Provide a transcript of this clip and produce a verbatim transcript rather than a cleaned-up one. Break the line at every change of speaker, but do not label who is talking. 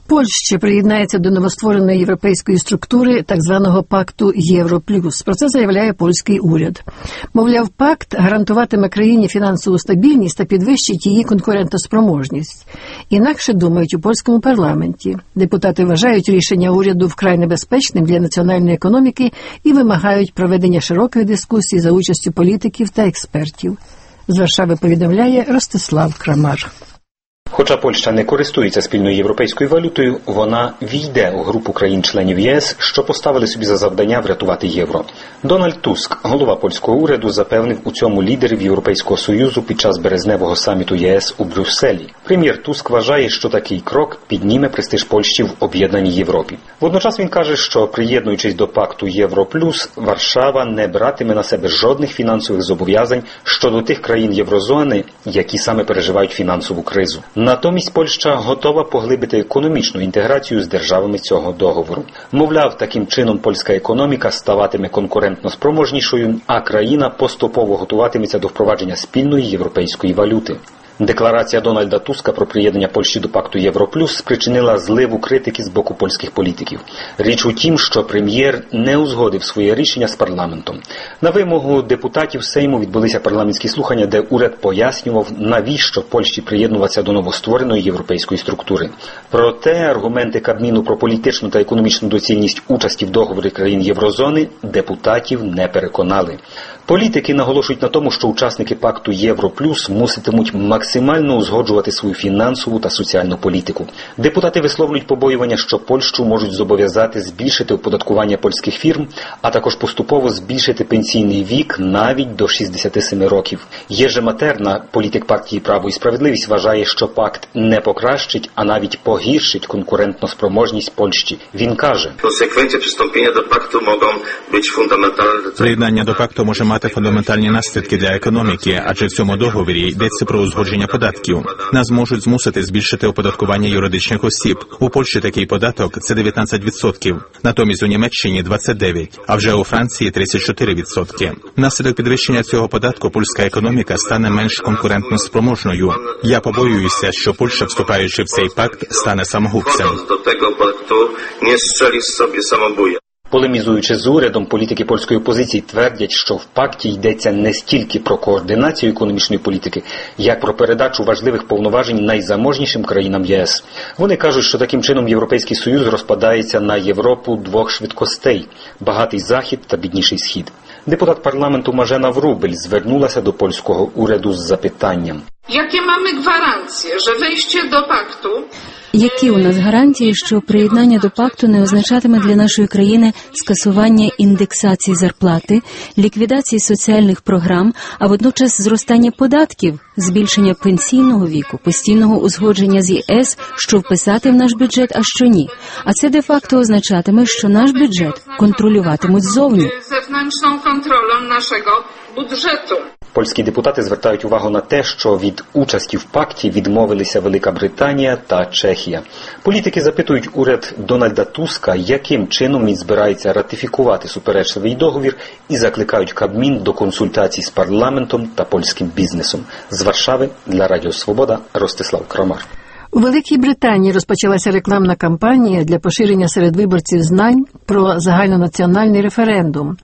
Польща приєднається до новоствореної європейської структури так званого пакту Євро плюс. Про це заявляє польський уряд. Мовляв, пакт гарантуватиме країні фінансову стабільність та підвищить її конкурентоспроможність. Інакше думають у польському парламенті. Депутати вважають рішення уряду вкрай небезпечним для національної економіки і вимагають проведення широкої дискусії за участю політиків та експертів. З Варшави повідомляє Ростислав Крамар.
Хоча Польща не користується спільною європейською валютою, вона війде у групу країн-членів ЄС, що поставили собі за завдання врятувати євро. Дональд Туск, голова польського уряду, запевнив у цьому лідерів Європейського Союзу під час березневого саміту ЄС у Брюсселі. Прем'єр Туск вважає, що такий крок підніме престиж Польщі в об'єднаній Європі. Водночас він каже, що приєднуючись до пакту Євро плюс, Варшава не братиме на себе жодних фінансових зобов'язань щодо тих країн єврозони, які саме переживають фінансову кризу. Натомість Польща готова поглибити економічну інтеграцію з державами цього договору. Мовляв, таким чином польська економіка ставатиме конкурентно спроможнішою, а країна поступово готуватиметься до впровадження спільної європейської валюти. Декларація Дональда Туска про приєднання Польщі до пакту Євро плюс спричинила зливу критики з боку польських політиків. Річ у тім, що прем'єр не узгодив своє рішення з парламентом. На вимогу депутатів Сейму відбулися парламентські слухання, де уряд пояснював, навіщо Польщі приєднуватися до новоствореної європейської структури. Проте аргументи Кабміну про політичну та економічну доцільність участі в договорі країн єврозони депутатів не переконали. Політики наголошують на тому, що учасники пакту Євро плюс муситимуть максимально узгоджувати свою фінансову та соціальну політику. Депутати висловлюють побоювання, що Польщу можуть зобов'язати збільшити оподаткування польських фірм, а також поступово збільшити пенсійний вік навіть до шістдесяти семи років. Єrzy Materna, політик партії «Право і справедливість», вважає, що пакт не покращить, а навіть погіршить конкурентноспроможність Польщі. Він каже:
«Консеквенції приступлення до пакту можуть бути фундаментальні».
Приєднання до пакту може мати фундаментальні наслідки для економіки, адже в цьому договорі йдеться про узгодження податків. Нас можуть змусити збільшити оподаткування юридичних осіб. У Польщі такий податок – це дев'ятнадцять відсотків, натомість у Німеччині – двадцять дев'ять відсотків, а вже у Франції – тридцять чотири відсотки. Внаслідок підвищення цього податку польська економіка стане менш конкурентно спроможною. Я побоююся, що Польща, вступаючи в цей пакт, стане самогубцем.
До того пакту не стрелить собі самобуя.
Полемізуючи з урядом, політики польської опозиції твердять, що в пакті йдеться не стільки про координацію економічної політики, як про передачу важливих повноважень найзаможнішим країнам ЄС. Вони кажуть, що таким чином Європейський Союз розпадається на Європу двох швидкостей – багатий Захід та бідніший Схід. Депутат парламенту Мажена Врубель звернулася до польського уряду з запитанням.
Jakie mamy gwarancje, że wejście do paktu...
Які у нас гарантії, що приєднання до пакту не означатиме для нашої країни скасування індексації зарплати, ліквідації соціальних програм, а водночас зростання податків, збільшення пенсійного віку, постійного узгодження з ЄС, що вписати в наш бюджет, а що ні. А це де-факто означатиме, що наш бюджет контролюватимуть ззовні.
Zewnętrzną kontrolą naszego budżetu.
Польські депутати звертають увагу на те, що від участі в пакті відмовилися Велика Британія та Чехія. Політики запитують уряд Дональда Туска, яким чином він збирається ратифікувати суперечливий договір, і закликають Кабмін до консультацій з парламентом та польським бізнесом. З Варшави для Радіо Свобода Ростислав Крамар.
У Великій Британії розпочалася рекламна кампанія для поширення серед виборців знань про загальнонаціональний референдум.